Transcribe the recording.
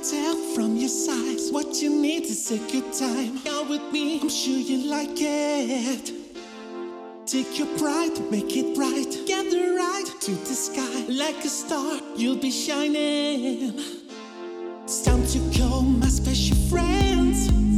tell from your size. What you need is take your time. Out with me, I'm sure you like it. Take your pride, make it bright. Gather right to the sky. Like a star, you'll be shining. It's time to call my special friends.